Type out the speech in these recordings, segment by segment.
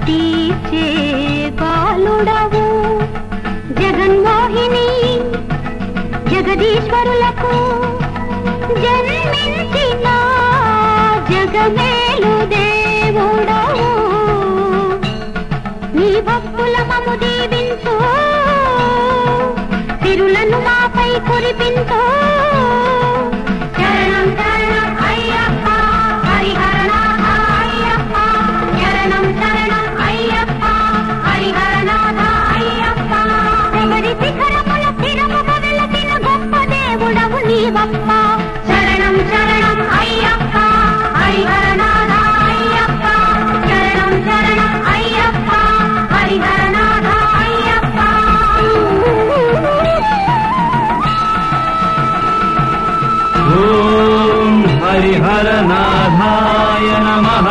తీర్చే బాలుడవు జగన్మోహిని జగదీశ్వరులకు జన్మించిన జగమేలు దేవుడవు నీ భక్తుల మము దీవించు తిరులను మాపై కురిపించు శరణం శరణం అయ్యప్ప హరిహరనాథ అయ్యప్ప శరణం శరణం అయ్యప్ప హరిహరనాథ అయ్యప్ప శబరి శిఖరముల స్థిరముగ వెలసిన గొప్ప దేవుడవు నీవప్ప శరణం శరణం అయ్యప్ప హరిహరనాథ అయ్యప్ప శరణం శరణం అయ్యప్ప హరిహరనాథ అయ్యప్ప ఓం హరిహరనాథాయ నమః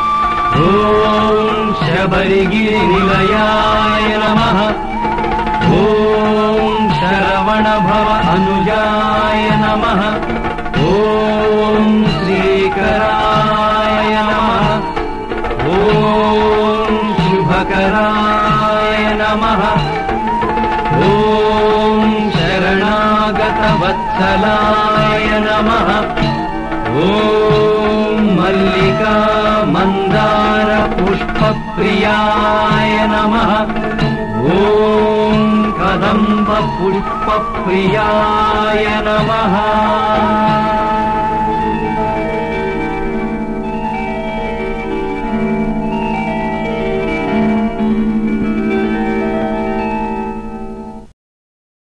ఓం శబరిగిరి నిలయాయ నమః ఓం శరవణ భవ అనుజాయ నమః ఓం శ్రీకరాయ నమః ఓం శుభకరాయ నమః ఓం శరణాగత వత్సలాయ నమః ఓం మల్లికా మందార పుష్ప ప్రియాయ నమః ఓం కదంబ పుష్ప ప్రియాయ నమః